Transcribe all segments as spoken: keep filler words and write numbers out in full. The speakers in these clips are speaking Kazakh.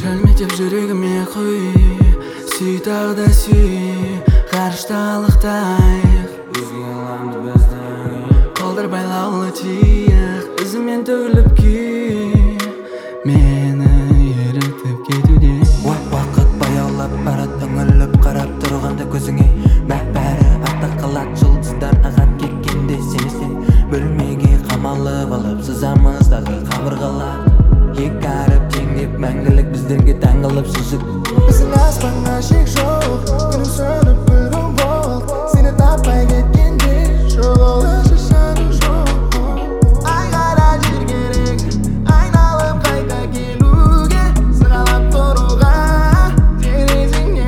шөлмектеп жүрегіме құй, сүй тағы да сүй, ғарышталықтайық. Өзге ғаламды біздің қолдар байлаулы тиық, ізімен төгіліп күй мені ерітіп кетуде. Уақыт баяулап барады, үңіліп қарап тұрғанда көзіңе бәрі артта қалады. Жұлдыздар ағат кеткенде сенесен бөлмеге қамалып алып сызамыз дағы қабырғалар. Екі әріп теңдеп мәңгілік біздерге таңғалып шыжық. Біздің аспанға шек жоқ, күнім сөніп күлім бол. Сені таппай кеткенде жоғалып шашаның жоқ. Айғара жер керек, айналып қайта келуге, сығалап тұруға терезеңе.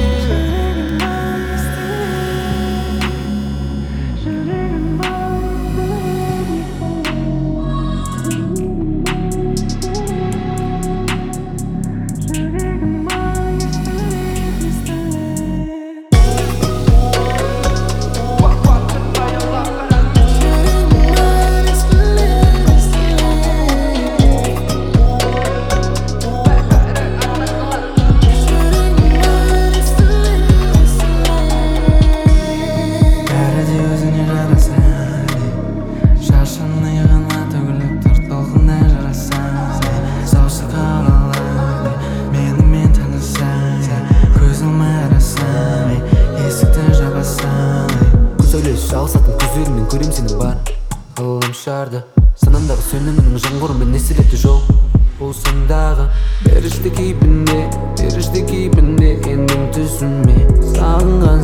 Алсатын көздеріңнен көрем сенің бар ғылым шарды. Санамдағы сөнімінің жаңғырымен несіреті жол. Осындағы періште кейпінде, періште кейпінде ендің түсіме. Сағынған